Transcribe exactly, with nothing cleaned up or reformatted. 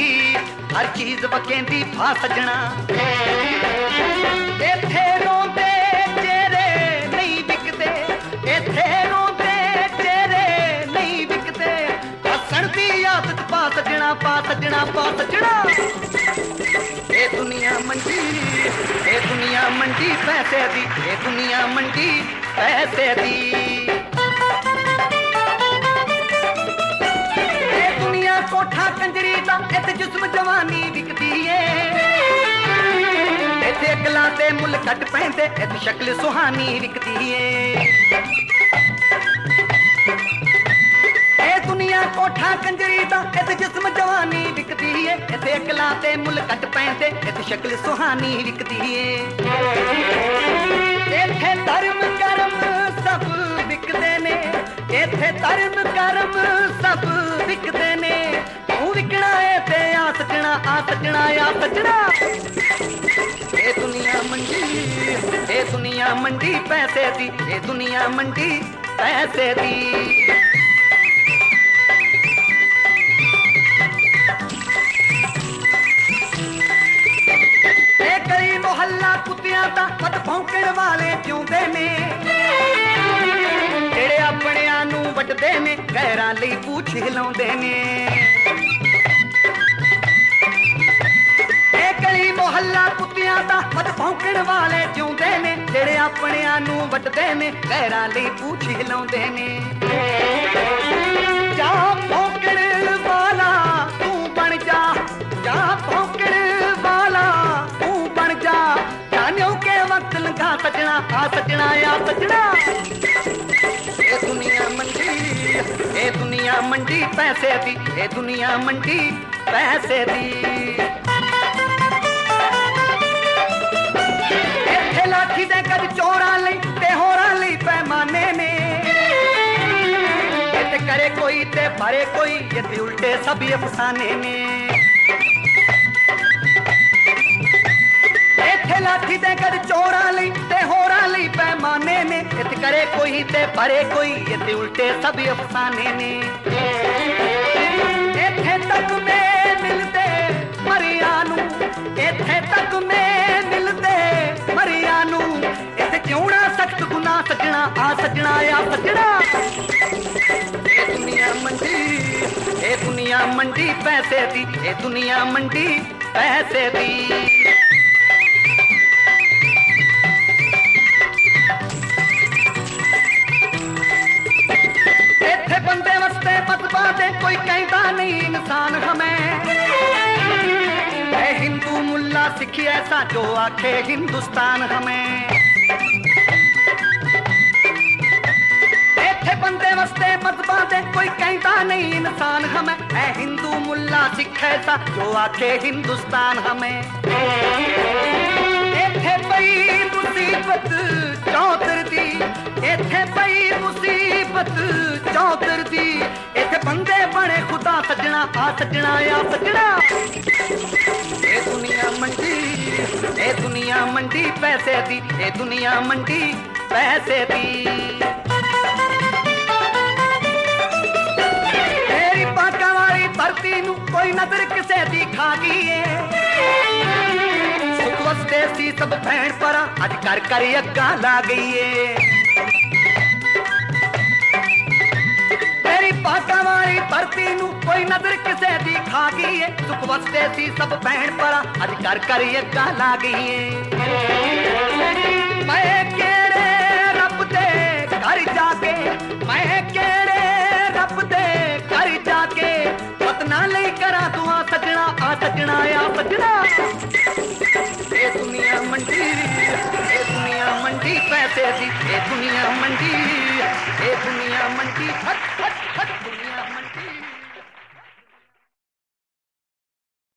हर चीज वकेंदी फा सजना इत्थे रोंदे चेहरे नहीं विकदे इत्थे रोंदे चेहरे नहीं विकदे हसन दी आदत पा सजना पा सजना पा सजना ए दुनिया मंडी ए दुनिया मंडी पैसे दी ए दुनिया मंडी पैसे दी कोठा कंजरी दा इत्थे जिस्म जवानी विकदी है इत्थे अकलां ते मुल कट पैंदे इत्थे शक्ल सुहानी विकदी है ए दुनिया कोठा कंजरी दा इत्थे जिस्म जवानी विकदी है इत्थे अकलां ते मुल कट पैंदे इत्थे शक्ल सुहानी विकदी है इत्थे धर्म कर्म सब विकदे ने इत्थे धर्म कर्म सब विकदे ने तू विकना है ते आ सजना आ सजना आ सजना ए दुनिया मंडी ए दुनिया मंडी पैसे दी ए दुनिया मंडी पैसे दी ए कई मोहल्ला कुत्तियां दा मत भौंकण वाले जिउंदे ने ਜਿਹੜੇ ਆਪਣਿਆਂ ਨੂੰ ਵੱਟਦੇ ਨੇ ਗੈਰਾਂ ਲਈ ਪੂਛ ਹਿਲਾਉਂਦੇ ਨੇ ਇਹ ਗਲੀ ਮੁਹੱਲਾ ਕੁੱਤਿਆਂ ਦਾ ਮਤ ਭੌਂਕਣ ਵਾਲੇ ਜਿਉਂਦੇ ਨੇ ਜਿਹੜੇ ਆਪਣਿਆਂ ਨੂੰ ਵੱਟਦੇ ਨੇ ਗੈਰਾਂ ਲਈ ਪੂਛ ਹਿਲਾਉਂਦੇ ਨੇ ਜਾ ਭੌਂਕਣ ਵਾਲਾ ਤੂੰ ਬਣ ਜਾ ਜਾ ਭੌਂਕਣ ਵਾਲਾ ਤੂੰ ਬਣ ਜਾ ਜਾਣਿਓ ਕਿ ਵਕਤ ਲੰਘਾ ਸਜਣਾ ਆ ਸਜਣਾ ਆ ਸਜਣਾ ए दुनिया मंडी ए दुनिया मंडी पैसे दी ए दुनिया मंडी पैसे दी इत्थे लाठी दे कद चोरां लई ते होरां लई पैमाने ने इत्थे करे कोई ते भरे कोई इत्थे उल्टे सब अफसाने ने इत्थे लाठी दे कद चोरां लई ते होरां लई पैमाने ने इत्थे करे कोई ते भरे कोई इत्थे उल्टे सब अफसाने ने इत्थे तक में मिलदे मरिया नू इत्थे तक में मिलदे मरिया नू इत्थे क्यों ना सख्त गुनाह सजना आ सजना आ सजना ए दुनिया मंडी ए दुनिया मंडी पैसे दी ए दुनिया मंडी पैसे दी बंदे वस्ते मतबा दे कोई कहता नहीं इंसान हमें हिंदू मुल्ला सिखी ऐसा जो आखे हिंदुस्तान हमें इत्थे बंदे वस्ते मतबा दे कोई कहता नहीं इंसान हमें है हिंदू मुल्ला सिख ऐसा जो आखे हिंदुस्तान हमें इत्थे पई मुसीबत चौधर दी इत्थे पई मुसीबत चौधर दी इत्थे बंदे बने खुदा सजना आ सजना आ सजना ए दुनिया मंडी ए दुनिया मंडी पैसे दी ए दुनिया मंडी पैसे दी तेरी पाका वाली धरती नू कोई नजर किसे दी खा गई है सुख वसते सी सब भैन परा अज कर कर अग्गा ला गई है तेरी पाका वाली धरती नू कोई नजर किसे दी खा गई है सुख वसते सी सब भैन परा अज कर कर अग्गा ला गई है मैं केड़े रब दे घर जाके मैं केड़े रब दे घर जाके पतना नहीं करा तू आ सजना आ सजना आ